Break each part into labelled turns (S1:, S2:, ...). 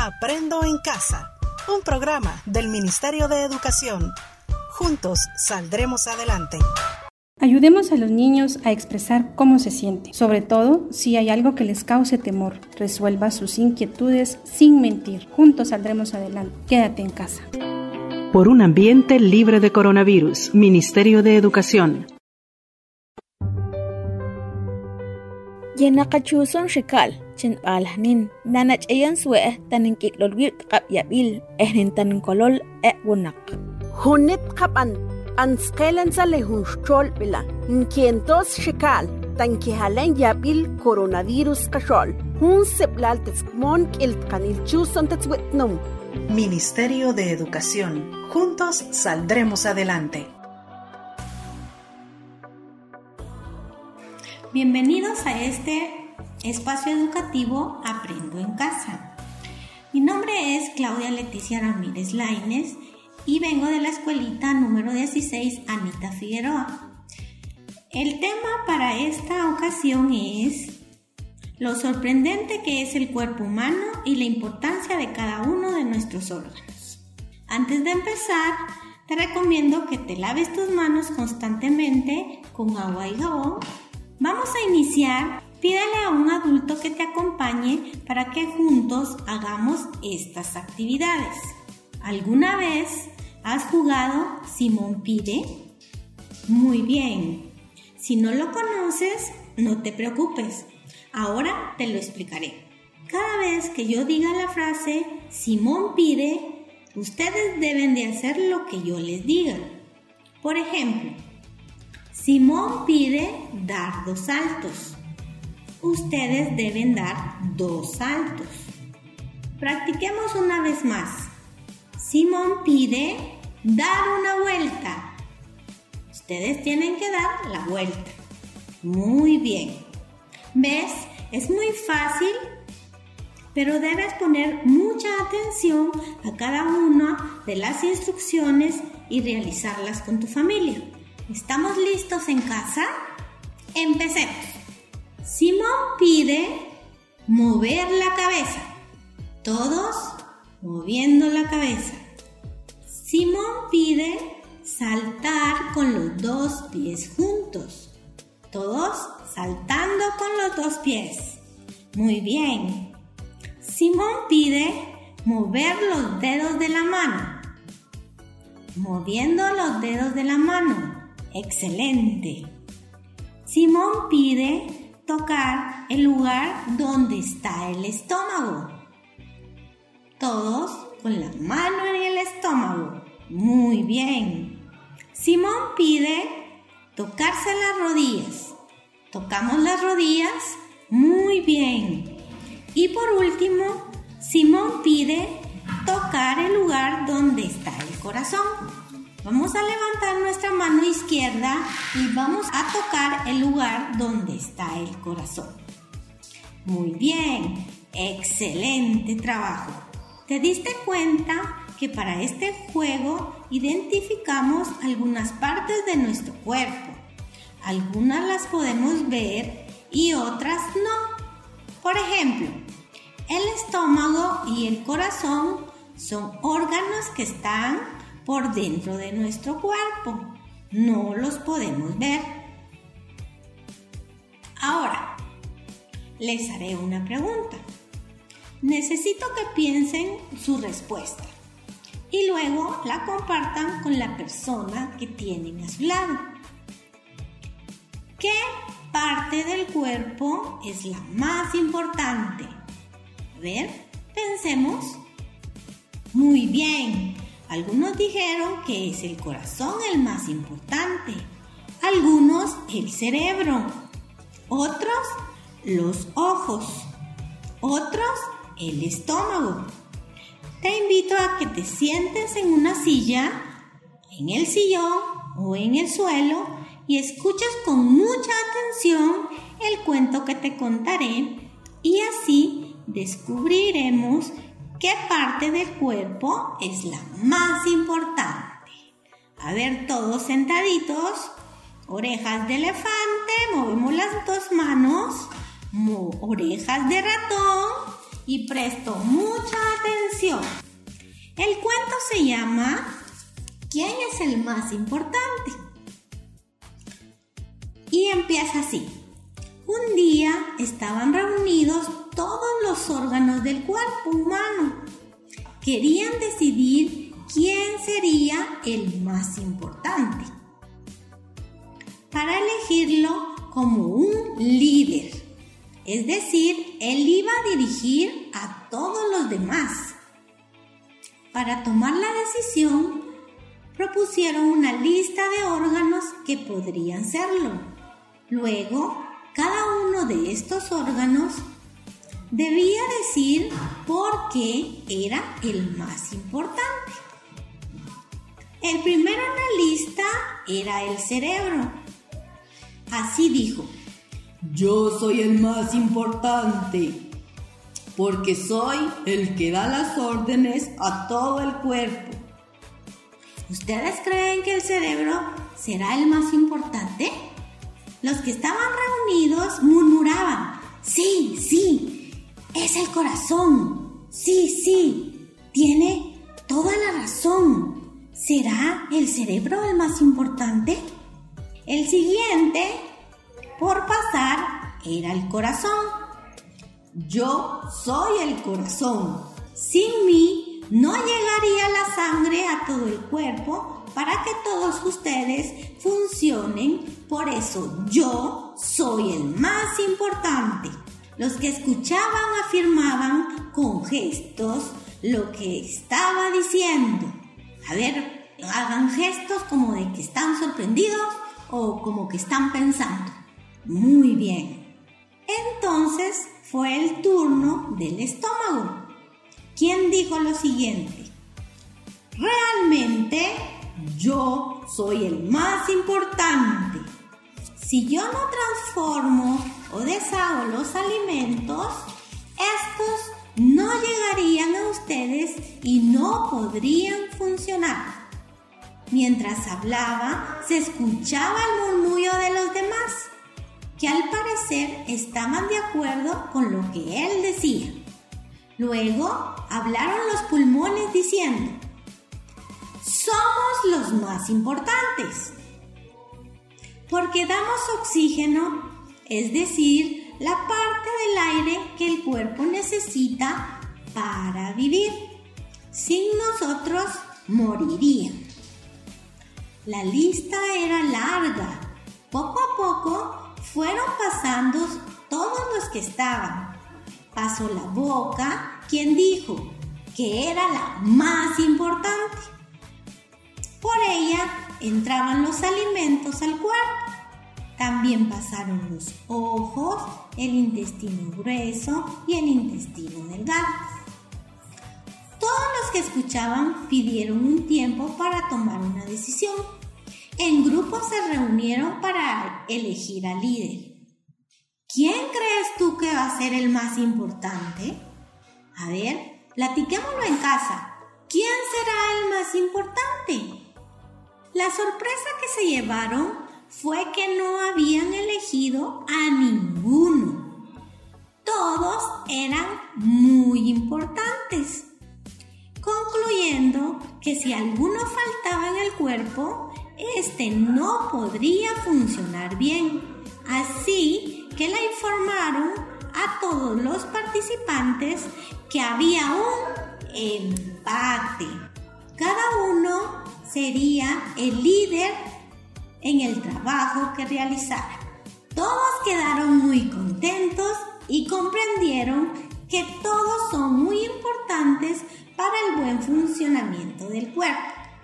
S1: Aprendo en Casa, un programa del Ministerio de Educación. Juntos saldremos adelante.
S2: Ayudemos a los niños a expresar cómo se sienten, sobre todo si hay algo que les cause temor. Resuelva sus inquietudes sin mentir. Juntos saldremos adelante. Quédate en casa.
S1: Por un ambiente libre de coronavirus, Ministerio de Educación.
S3: Yenakachuson shikal, chin alhanin, nanach ayan swe, tanin kitlolwir kap yabil, ehnin tanin kolol wunak.
S4: Hunit kapan, anskelan sa lehun shol bila, nkientos shikal, tan kihalen yabil coronavirus kashol, hun seplal teskmon kiltkanil chuson tetswitnum.
S1: Ministerio de Educación. Juntos saldremos adelante.
S5: Bienvenidos a este espacio educativo Aprendo en Casa. Mi nombre es Claudia Leticia Ramírez Lainez y vengo de la escuelita número 16 Anita Figueroa. El tema para esta ocasión es lo sorprendente que es el cuerpo humano y la importancia de cada uno de nuestros órganos. Antes de empezar, te recomiendo que te laves tus manos constantemente con agua y jabón. Vamos a iniciar. Pídele a un adulto que te acompañe para que juntos hagamos estas actividades. ¿Alguna vez has jugado Simón Pide? Muy bien. Si no lo conoces, no te preocupes. Ahora te lo explicaré. Cada vez que yo diga la frase Simón pide, ustedes deben de hacer lo que yo les diga. Por ejemplo, Simón pide dar 2 saltos. Ustedes deben dar 2 saltos. Practiquemos una vez más. Simón pide dar una vuelta. Ustedes tienen que dar la vuelta. Muy bien. ¿Ves? Es muy fácil, pero debes poner mucha atención a cada una de las instrucciones y realizarlas con tu familia. ¿Estamos listos en casa? Empecemos. Simón pide mover la cabeza. Todos moviendo la cabeza. Simón pide saltar con los 2 pies juntos. Todos saltando con los 2 pies. Muy bien. Simón pide mover los dedos de la mano. Moviendo los dedos de la mano. Excelente. Simón pide tocar el lugar donde está el estómago. Todos con la mano en el estómago. Muy bien. Simón pide tocarse las rodillas. Tocamos las rodillas. Muy bien. Y por último, Simón pide tocar el lugar donde está el corazón. Vamos a levantar nuestra mano izquierda y vamos a tocar el lugar donde está el corazón. Muy bien. Excelente trabajo. ¿Te diste cuenta que para este juego identificamos algunas partes de nuestro cuerpo? Algunas las podemos ver y otras no. Por ejemplo, el estómago y el corazón son órganos que están por dentro de nuestro cuerpo. No los podemos ver. Ahora, les haré una pregunta. Necesito que piensen su respuesta y luego la compartan con la persona que tienen a su lado. ¿Qué parte del cuerpo es la más importante? A ver, pensemos. Muy bien. Algunos dijeron que es el corazón el más importante. Algunos el cerebro. Otros los ojos. Otros el estómago. Te invito a que te sientes en una silla, en el sillón o en el suelo y escuches con mucha atención el cuento que te contaré y así descubriremos qué parte del cuerpo es la más importante. A ver, todos sentaditos, orejas de elefante, movemos las 2 manos, orejas de ratón y prestó mucha atención. El cuento se llama ¿Quién es el más importante? Y empieza así. Un día estaban reunidos todos los órganos del cuerpo humano. Querían decidir quién sería el más importante, para elegirlo como un líder. Es decir, él iba a dirigir a todos los demás. Para tomar la decisión, propusieron una lista de órganos que podrían serlo. Luego, cada uno de estos órganos debía decir por qué era el más importante. El primero en la lista era el cerebro. Así dijo:
S6: yo soy el más importante, porque soy el que da las órdenes a todo el cuerpo.
S5: ¿Ustedes creen que el cerebro será el más importante? Los que estaban reunidos murmuraban: sí, sí, es el corazón. Sí, sí, tiene toda la razón. ¿Será el cerebro el más importante? El siguiente por pasar era el corazón.
S6: Yo soy el corazón.
S5: Sin mí no llegaría la sangre a todo el cuerpo para que todos ustedes funcionen. Por eso yo soy el más importante. Los que escuchaban afirmaban con gestos lo que estaba diciendo. A ver, hagan gestos como de que están sorprendidos o como que están pensando. Muy bien. Entonces fue el turno del estómago, quien dijo lo siguiente: realmente yo soy el más importante. Si yo no transformo o deshago los alimentos, estos no llegarían a ustedes y no podrían funcionar. Mientras hablaba, se escuchaba el murmullo de los demás, que al parecer estaban de acuerdo con lo que él decía. Luego hablaron los pulmones diciendo: somos los más importantes, porque damos oxígeno, es decir, la parte del aire que el cuerpo necesita para vivir. Sin nosotros morirían. La lista era larga. Poco a poco fueron pasando todos los que estaban. Pasó la boca, quien dijo que era la más importante. Por ella entraban los alimentos al cuerpo. También pasaron los ojos, el intestino grueso y el intestino delgado. Todos los que escuchaban pidieron un tiempo para tomar una decisión. En grupo se reunieron para elegir al líder. ¿Quién crees tú que va a ser el más importante? A ver, platiquémoslo en casa. ¿Quién será el más importante? La sorpresa que se llevaron fue que no habían elegido a ninguno. Todos eran muy importantes, concluyendo que si alguno faltaba en el cuerpo, este no podría funcionar bien. Así que le informaron a todos los participantes que había un empate. Cada uno sería el líder en el trabajo que realizara. Todos quedaron muy contentos y comprendieron que todos son muy importantes para el buen funcionamiento del cuerpo.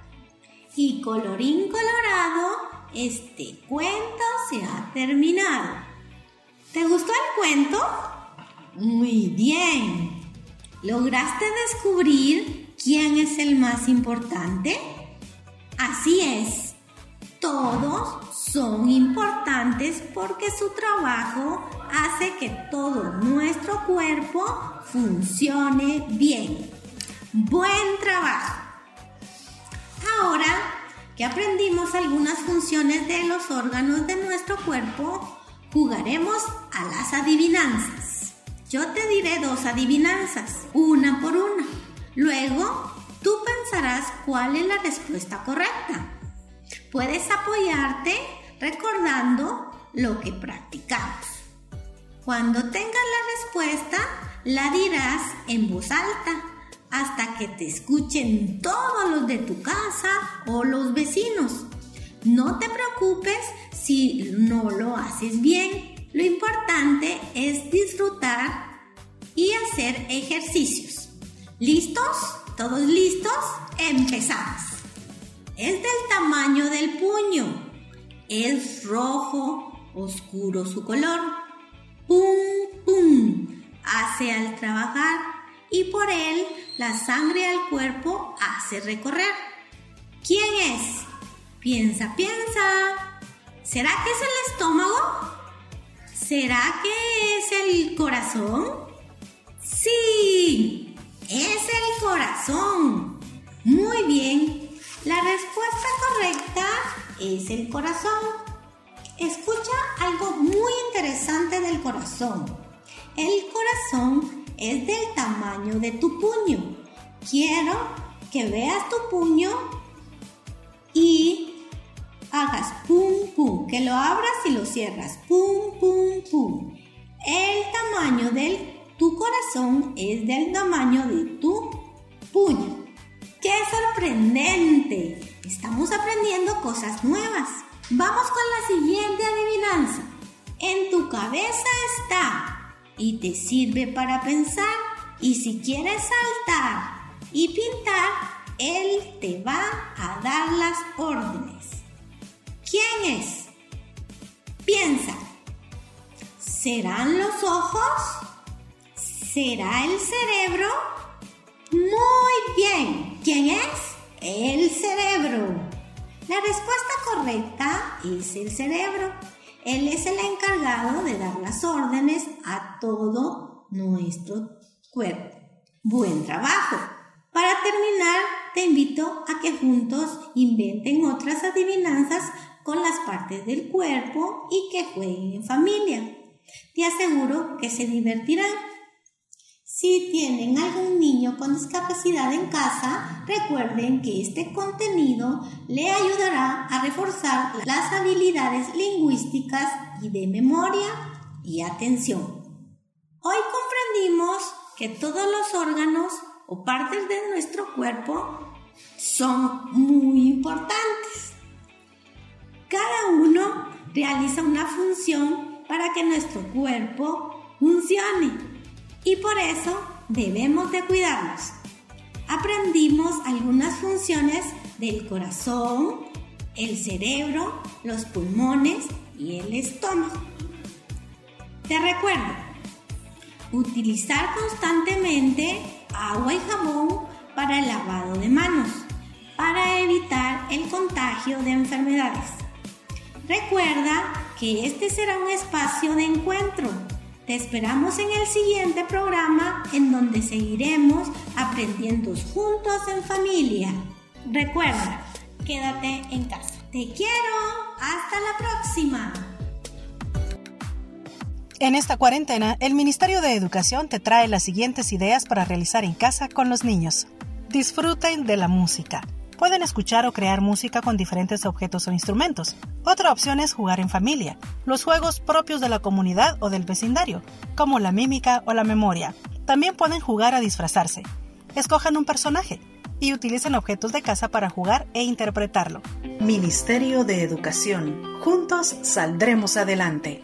S5: Y colorín colorado, este cuento se ha terminado. ¿Te gustó el cuento? Muy bien. ¿Lograste descubrir quién es el más importante? Así es. Todos son importantes porque su trabajo hace que todo nuestro cuerpo funcione bien. ¡Buen trabajo! Ahora que aprendimos algunas funciones de los órganos de nuestro cuerpo, jugaremos a las adivinanzas. Yo te diré 2 adivinanzas, una por una. Luego, tú pensarás cuál es la respuesta correcta. Puedes apoyarte recordando lo que practicamos. Cuando tengas la respuesta, la dirás en voz alta hasta que te escuchen todos los de tu casa o los vecinos. No te preocupes si no lo haces bien. Lo importante es disfrutar y hacer ejercicios. ¿Listos? ¿Todos listos? Empezamos. Es del tamaño del puño. Es rojo, oscuro su color. Pum, pum, hace al trabajar y por él la sangre al cuerpo hace recorrer. ¿Quién es? Piensa, piensa. ¿Será que es el estómago? ¿Será que es el corazón? Sí, es el corazón. Muy bien, la respuesta correcta es el corazón. Escucha algo muy interesante del corazón. El corazón es del tamaño de tu puño. Quiero que veas tu puño y hagas pum, pum, que lo abras y lo cierras. Pum, pum, pum. El tamaño de tu corazón es del tamaño de tu puño. ¡Qué sorprendente! Estamos aprendiendo cosas nuevas. Vamos con la siguiente adivinanza. En tu cabeza está y te sirve para pensar. Y si quieres saltar y pintar, él te va a dar las órdenes. ¿Quién es? Piensa. ¿Serán los ojos? ¿Será el cerebro? Muy bien. ¿Quién es? El cerebro. La respuesta correcta es el cerebro. Él es el encargado de dar las órdenes a todo nuestro cuerpo. Buen trabajo. Para terminar, te invito a que juntos inventen otras adivinanzas con las partes del cuerpo y que jueguen en familia. Te aseguro que se divertirán. Si tienen algún niño con discapacidad en casa, recuerden que este contenido le ayudará a reforzar las habilidades lingüísticas y de memoria y atención. Hoy comprendimos que todos los órganos o partes de nuestro cuerpo son muy importantes. Cada uno realiza una función para que nuestro cuerpo funcione. Y por eso debemos de cuidarnos. Aprendimos algunas funciones del corazón, el cerebro, los pulmones y el estómago. Te recuerdo, utilizar constantemente agua y jabón para el lavado de manos, para evitar el contagio de enfermedades. Recuerda que este será un espacio de encuentro. Te esperamos en el siguiente programa en donde seguiremos aprendiendo juntos en familia. Recuerda, quédate en casa. Te quiero. Hasta la próxima.
S1: En esta cuarentena, el Ministerio de Educación te trae las siguientes ideas para realizar en casa con los niños. Disfruten de la música. Pueden escuchar o crear música con diferentes objetos o instrumentos. Otra opción es jugar en familia. Los juegos propios de la comunidad o del vecindario, como la mímica o la memoria. También pueden jugar a disfrazarse. Escojan un personaje y utilicen objetos de casa para jugar e interpretarlo. Ministerio de Educación. Juntos saldremos adelante.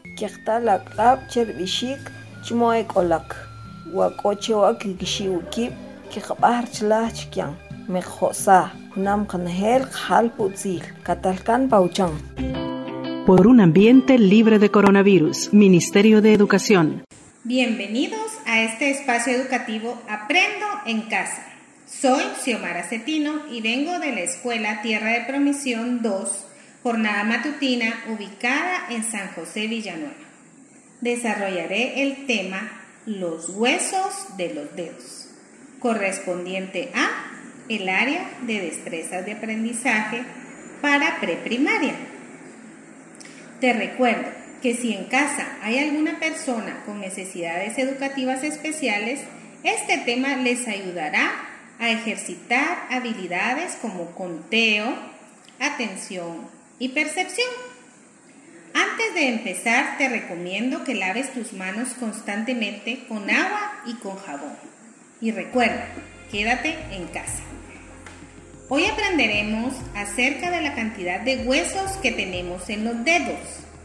S1: Por un ambiente libre de coronavirus. Ministerio de Educación.
S2: Bienvenidos a este espacio educativo Aprendo en Casa. Soy Xiomara Cetino y vengo de la Escuela Tierra de Promisión 2, jornada matutina ubicada en San José Villanueva. Desarrollaré el tema Los huesos de los dedos, correspondiente a el área de destrezas de aprendizaje para preprimaria. Te recuerdo que si en casa hay alguna persona con necesidades educativas especiales, este tema les ayudará a ejercitar habilidades como conteo, atención y percepción. Antes de empezar, te recomiendo que laves tus manos constantemente con agua y con jabón. Y recuerda, quédate en casa. Hoy aprenderemos acerca de la cantidad de huesos que tenemos en los dedos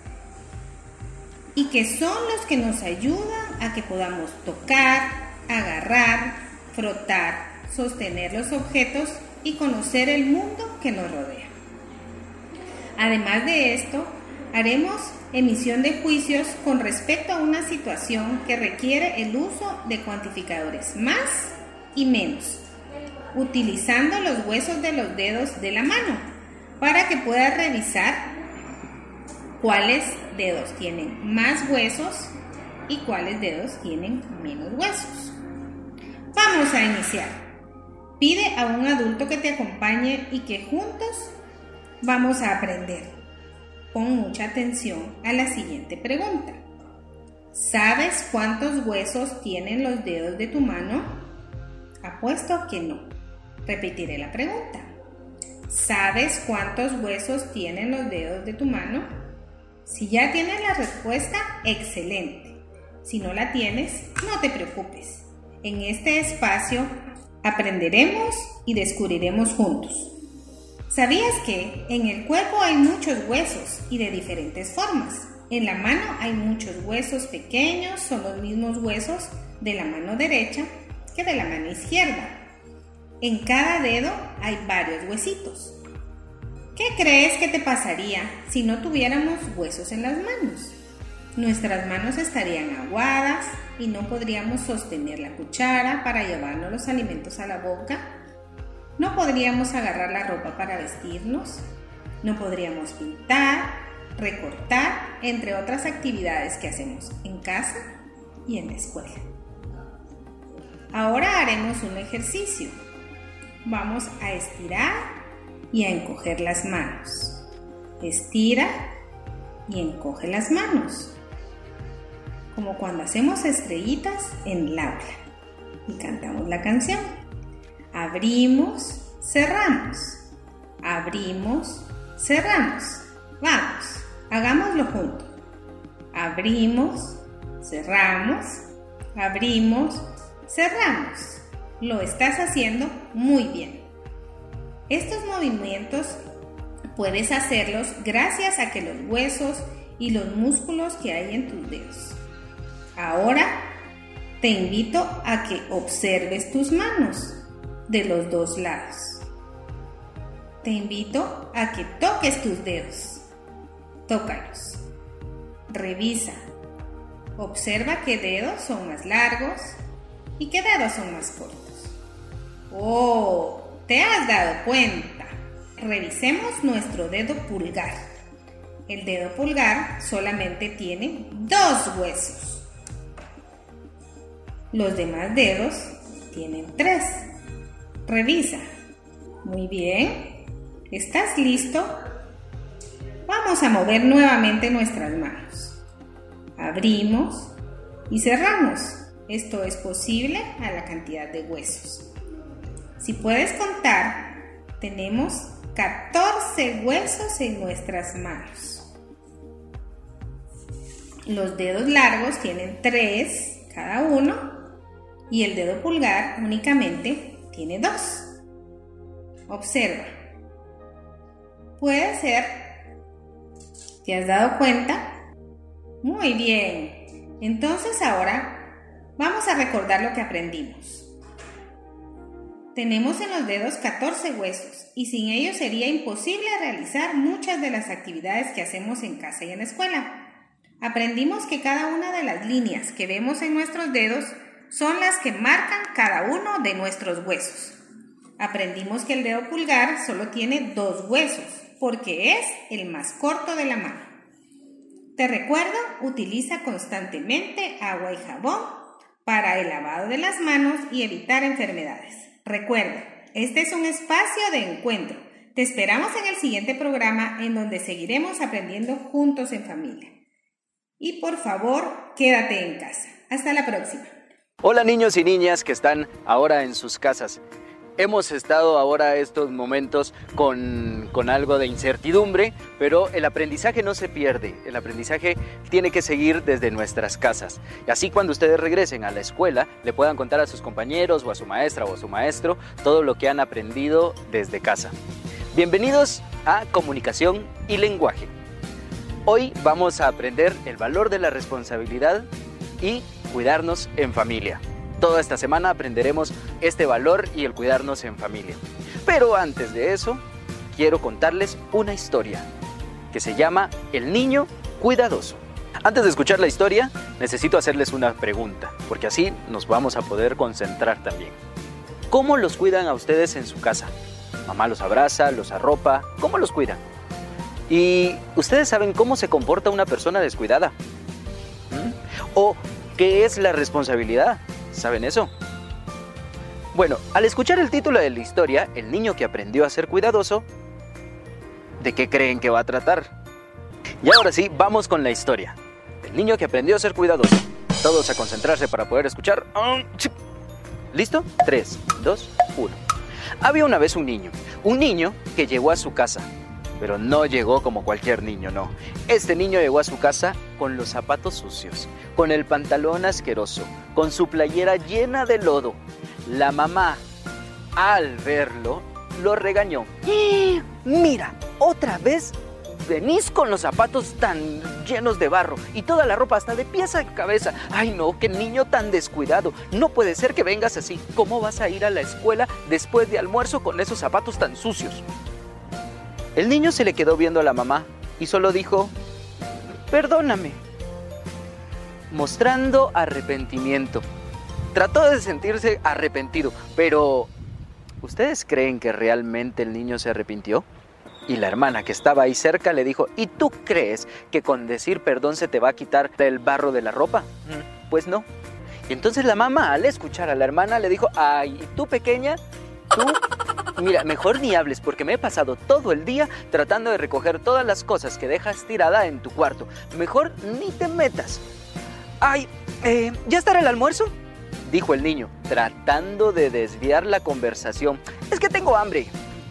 S2: y que son los que nos ayudan a que podamos tocar, agarrar, frotar, sostener los objetos y conocer el mundo que nos rodea. Además de esto, haremos emisión de juicios con respecto a una situación que requiere el uso de cuantificadores más y menos, utilizando los huesos de los dedos de la mano para que puedas revisar cuáles dedos tienen más huesos y cuáles dedos tienen menos huesos. Vamos a iniciar. Pide a un adulto que te acompañe y que juntos vamos a aprender. Pon mucha atención a la siguiente pregunta. ¿Sabes cuántos huesos tienen los dedos de tu mano? Apuesto que no. Repetiré la pregunta. ¿Sabes cuántos huesos tienen los dedos de tu mano? Si ya tienes la respuesta, excelente. Si no la tienes, no te preocupes. En este espacio aprenderemos y descubriremos juntos. ¿Sabías que en el cuerpo hay muchos huesos y de diferentes formas? En la mano hay muchos huesos pequeños, son los mismos huesos de la mano derecha que de la mano izquierda. En cada dedo hay varios huesitos. ¿Qué crees que te pasaría si no tuviéramos huesos en las manos? Nuestras manos estarían aguadas y no podríamos sostener la cuchara para llevarnos los alimentos a la boca. No podríamos agarrar la ropa para vestirnos. No podríamos pintar, recortar, entre otras actividades que hacemos en casa y en la escuela. Ahora haremos un ejercicio. Vamos a estirar y a encoger las manos. Estira y encoge las manos. Como cuando hacemos estrellitas en el aula y cantamos la canción. Abrimos, cerramos. Abrimos, cerramos. Vamos, hagámoslo juntos. Abrimos, cerramos. Abrimos, cerramos. Lo estás haciendo muy bien. Estos movimientos puedes hacerlos gracias a que los huesos y los músculos que hay en tus dedos. Ahora te invito a que observes tus manos de los dos lados. Te invito a que toques tus dedos. Tócalos. Revisa. Observa qué dedos son más largos y qué dedos son más cortos. ¡Oh! ¿Te has dado cuenta? Revisemos nuestro dedo pulgar. El dedo pulgar solamente tiene 2 huesos. Los demás dedos tienen 3. Revisa. Muy bien. ¿Estás listo? Vamos a mover nuevamente nuestras manos. Abrimos y cerramos. Esto es posible a la cantidad de huesos. Si puedes contar, tenemos 14 huesos en nuestras manos. Los dedos largos tienen 3 cada uno y el dedo pulgar únicamente tiene 2. Observa. Puede ser. ¿Te has dado cuenta? Muy bien. Entonces ahora vamos a recordar lo que aprendimos. Tenemos en los dedos 14 huesos y sin ellos sería imposible realizar muchas de las actividades que hacemos en casa y en la escuela. Aprendimos que cada una de las líneas que vemos en nuestros dedos son las que marcan cada uno de nuestros huesos. Aprendimos que el dedo pulgar solo tiene 2 huesos porque es el más corto de la mano. Te recuerdo, utiliza constantemente agua y jabón para el lavado de las manos y evitar enfermedades. Recuerda, este es un espacio de encuentro. Te esperamos en el siguiente programa en donde seguiremos aprendiendo juntos en familia. Y por favor, quédate en casa. Hasta la próxima.
S7: Hola niños y niñas que están ahora en sus casas. Hemos estado ahora estos momentos con algo de incertidumbre, pero el aprendizaje no se pierde. El aprendizaje tiene que seguir desde nuestras casas. Y así cuando ustedes regresen a la escuela, le puedan contar a sus compañeros o a su maestra o a su maestro todo lo que han aprendido desde casa. Bienvenidos a Comunicación y Lenguaje. Hoy vamos a aprender el valor de la responsabilidad y cuidarnos en familia. Toda esta semana aprenderemos este valor y el cuidarnos en familia. Pero antes de eso, quiero contarles una historia que se llama El niño cuidadoso. Antes de escuchar la historia, necesito hacerles una pregunta, porque así nos vamos a poder concentrar también. ¿Cómo los cuidan a ustedes en su casa? ¿Mamá los abraza, los arropa? ¿Cómo los cuidan? ¿Y ustedes saben cómo se comporta una persona descuidada? ¿O qué es la responsabilidad? ¿Saben eso? Bueno, al escuchar el título de la historia, El niño que aprendió a ser cuidadoso, ¿de qué creen que va a tratar? Y ahora sí, vamos con la historia. El niño que aprendió a ser cuidadoso. Todos a concentrarse para poder escuchar. ¿Listo? 3, 2, 1. Había una vez un niño que llegó a su casa. Pero no llegó como cualquier niño, no. Este niño llegó a su casa con los zapatos sucios, con el pantalón asqueroso, con su playera llena de lodo. La mamá, al verlo, lo regañó. Mira, otra vez venís con los zapatos tan llenos de barro y toda la ropa hasta de pies a cabeza. Ay no, qué niño tan descuidado. No puede ser que vengas así. ¿Cómo vas a ir a la escuela después de almuerzo con esos zapatos tan sucios? El niño se le quedó viendo a la mamá y solo dijo, perdóname, mostrando arrepentimiento. Trató de sentirse arrepentido, pero ¿ustedes creen que realmente el niño se arrepintió? Y la hermana que estaba ahí cerca le dijo, ¿y tú crees que con decir perdón se te va a quitar el barro de la ropa? Pues no. Y entonces la mamá, al escuchar a la hermana, le dijo, ay, ¿y tú pequeña? Tú, mira, mejor ni hables porque me he pasado todo el día tratando de recoger todas las cosas que dejas tirada en tu cuarto. Mejor ni te metas. Ay, ¿ya estará el almuerzo? Dijo el niño, tratando de desviar la conversación. Es que tengo hambre.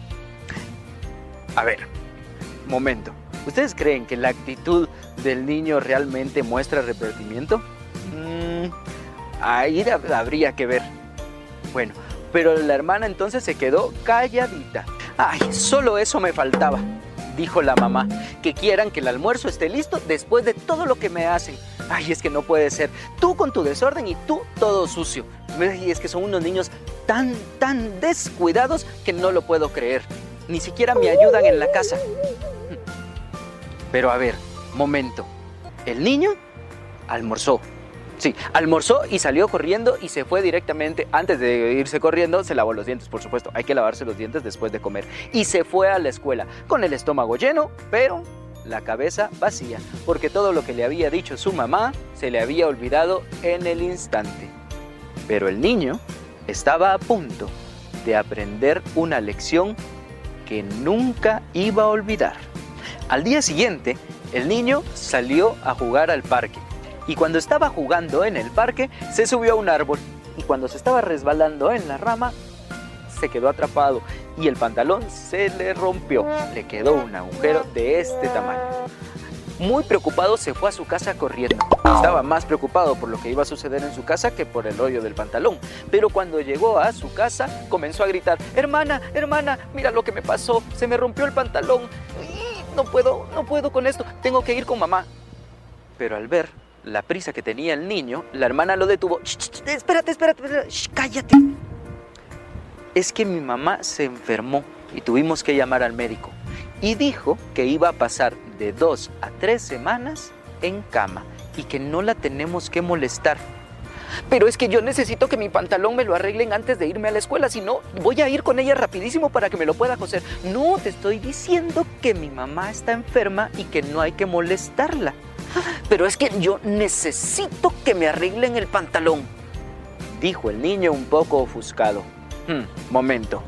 S7: A ver, momento. ¿Ustedes creen que la actitud del niño realmente muestra arrepentimiento? Ahí habría que ver. Bueno, pero la hermana entonces se quedó calladita. Ay, solo eso me faltaba, dijo la mamá, que quieran que el almuerzo esté listo después de todo lo que me hacen. Ay, es que no puede ser. Tú con tu desorden y tú todo sucio. Y es que son unos niños tan descuidados que no lo puedo creer. Ni siquiera me ayudan en la casa. Pero a ver, momento. El niño almorzó. Sí, almorzó y salió corriendo y se fue directamente. Antes de irse corriendo, se lavó los dientes, por supuesto. Hay que lavarse los dientes después de comer. Y se fue a la escuela con el estómago lleno, pero la cabeza vacía. Porque todo lo que le había dicho su mamá se le había olvidado en el instante. Pero el niño estaba a punto de aprender una lección que nunca iba a olvidar. Al día siguiente, el niño salió a jugar al parque. Y cuando estaba jugando en el parque, se subió a un árbol. Y cuando se estaba resbalando en la rama, se quedó atrapado. Y el pantalón se le rompió. Le quedó un agujero de este tamaño. Muy preocupado, se fue a su casa corriendo. Estaba más preocupado por lo que iba a suceder en su casa que por el hoyo del pantalón. Pero cuando llegó a su casa, comenzó a gritar, hermana, mira lo que me pasó. Se me rompió el pantalón. No puedo con esto. Tengo que ir con mamá. Pero al ver la prisa que tenía el niño, la hermana lo detuvo. Espérate, cállate. Es que mi mamá se enfermó y tuvimos que llamar al médico. Y dijo que iba a pasar de 2 a 3 semanas en cama y que no la tenemos que molestar. Pero es que yo necesito que mi pantalón me lo arreglen antes de irme a la escuela, si no voy a ir con ella rapidísimo para que me lo pueda coser. No, te estoy diciendo que mi mamá está enferma y que no hay que molestarla. Pero es que yo necesito que me arreglen el pantalón, dijo el niño un poco ofuscado. Momento.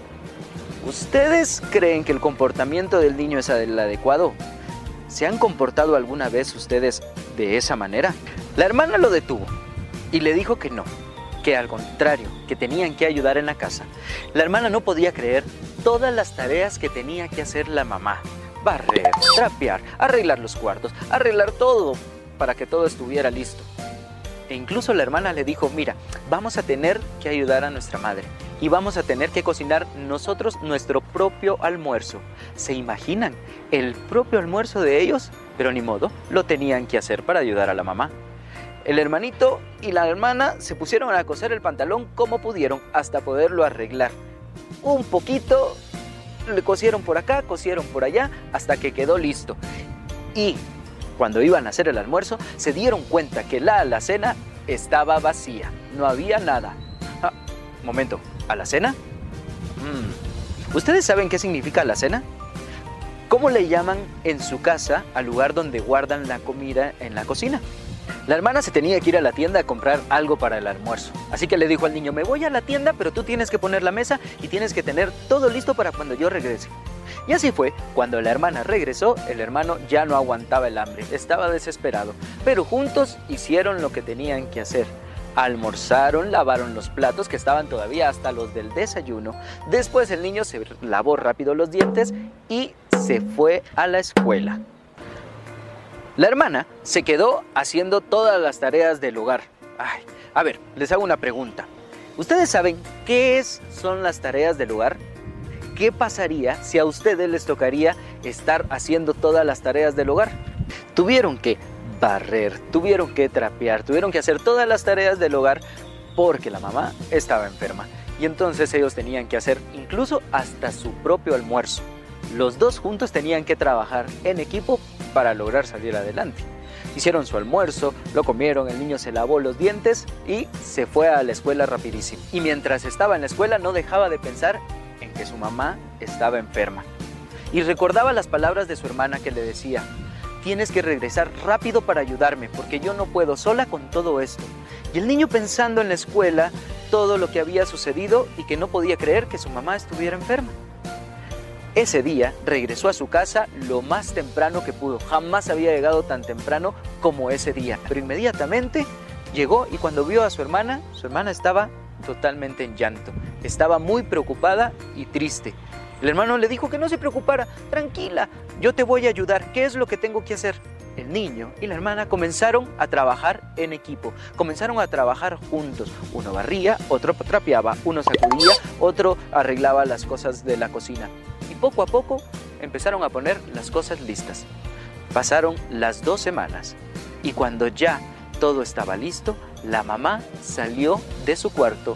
S7: ¿Ustedes creen que el comportamiento del niño es el adecuado? ¿Se han comportado alguna vez ustedes de esa manera. La hermana lo detuvo y le dijo que no, que al contrario, que tenían que ayudar en la casa. La hermana no podía creer todas las tareas que tenía que hacer la mamá. Barrer, trapear, arreglar los cuartos, arreglar todo para que todo estuviera listo. E incluso la hermana le dijo, mira, vamos a tener que ayudar a nuestra madre y vamos a tener que cocinar nosotros nuestro propio almuerzo. ¿Se imaginan? El propio almuerzo de ellos, pero ni modo, lo tenían que hacer para ayudar a la mamá. El hermanito y la hermana se pusieron a coser el pantalón como pudieron hasta poderlo arreglar. Un poquito, le cosieron por acá, cosieron por allá, hasta que quedó listo. Y cuando iban a hacer el almuerzo, se dieron cuenta que la alacena estaba vacía, no había nada. Momento, ¿alacena? ¿Ustedes saben qué significa alacena? ¿Cómo le llaman en su casa al lugar donde guardan la comida en la cocina? La hermana se tenía que ir a la tienda a comprar algo para el almuerzo. Así que le dijo al niño, me voy a la tienda, pero tú tienes que poner la mesa y tienes que tener todo listo para cuando yo regrese. Y así fue, cuando la hermana regresó, el hermano ya no aguantaba el hambre, estaba desesperado. Pero juntos hicieron lo que tenían que hacer. Almorzaron, lavaron los platos que estaban todavía hasta los del desayuno. Después el niño se lavó rápido los dientes y se fue a la escuela. La hermana se quedó haciendo todas las tareas del hogar. A ver, les hago una pregunta. ¿Ustedes saben qué son las tareas del hogar? ¿Qué pasaría si a ustedes les tocaría estar haciendo todas las tareas del hogar? Tuvieron que barrer, tuvieron que trapear, tuvieron que hacer todas las tareas del hogar porque la mamá estaba enferma. Y entonces ellos tenían que hacer incluso hasta su propio almuerzo. Los dos juntos tenían que trabajar en equipo para lograr salir adelante. Hicieron su almuerzo, lo comieron, el niño se lavó los dientes y se fue a la escuela rapidísimo. Y mientras estaba en la escuela no dejaba de pensar en que su mamá estaba enferma. Y recordaba las palabras de su hermana que le decía, tienes que regresar rápido para ayudarme porque yo no puedo sola con todo esto. Y el niño pensando en la escuela, todo lo que había sucedido y que no podía creer que su mamá estuviera enferma. Ese día regresó a su casa lo más temprano que pudo. Jamás había llegado tan temprano como ese día. Pero inmediatamente llegó y cuando vio a su hermana estaba totalmente en llanto. Estaba muy preocupada y triste. El hermano le dijo que no se preocupara. Tranquila, yo te voy a ayudar. ¿Qué es lo que tengo que hacer? El niño y la hermana comenzaron a trabajar en equipo. Comenzaron a trabajar juntos. Uno barría, otro trapeaba, uno sacudía, otro arreglaba las cosas de la cocina. Y poco a poco empezaron a poner las cosas listas. Pasaron las 2 semanas y cuando ya todo estaba listo, la mamá salió de su cuarto.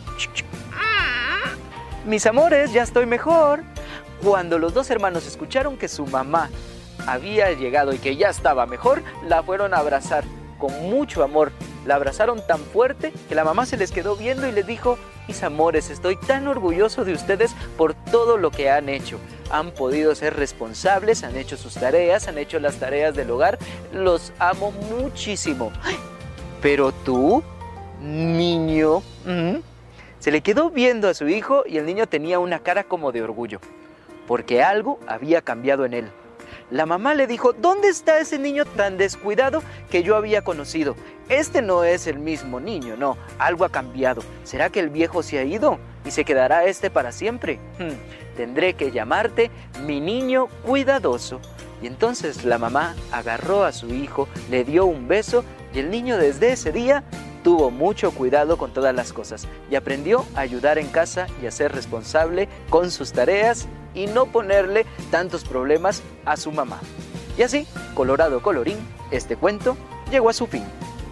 S7: Mis amores, ya estoy mejor. Cuando los 2 hermanos escucharon que su mamá había llegado y que ya estaba mejor, la fueron a abrazar con mucho amor. La abrazaron tan fuerte que la mamá se les quedó viendo y les dijo, mis amores, estoy tan orgulloso de ustedes por todo lo que han hecho. Han podido ser responsables, han hecho sus tareas, han hecho las tareas del hogar. Los amo muchísimo. Pero tú, niño, se le quedó viendo a su hijo y el niño tenía una cara como de orgullo, porque algo había cambiado en él. La mamá le dijo, ¿dónde está ese niño tan descuidado que yo había conocido? Este no es el mismo niño, no, algo ha cambiado. ¿Será que el viejo se ha ido y se quedará este para siempre? Tendré que llamarte mi niño cuidadoso. Y entonces la mamá agarró a su hijo, le dio un beso y el niño desde ese día tuvo mucho cuidado con todas las cosas y aprendió a ayudar en casa y a ser responsable con sus tareas y no ponerle tantos problemas a su mamá. Y así, colorado colorín, este cuento llegó a su fin.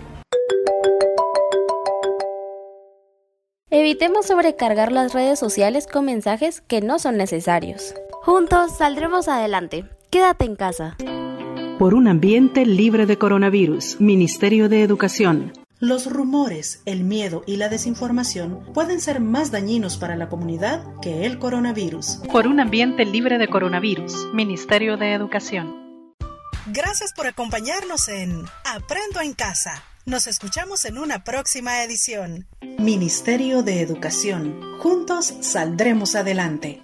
S3: Evitemos sobrecargar las redes sociales con mensajes que no son necesarios. Juntos saldremos adelante. Quédate en casa.
S1: Por un ambiente libre de coronavirus, Ministerio de Educación. Los rumores, el miedo y la desinformación pueden ser más dañinos para la comunidad que el coronavirus. Por un ambiente libre de coronavirus, Ministerio de Educación. Gracias por acompañarnos en Aprendo en Casa. Nos escuchamos en una próxima edición. Ministerio de Educación. Juntos saldremos adelante.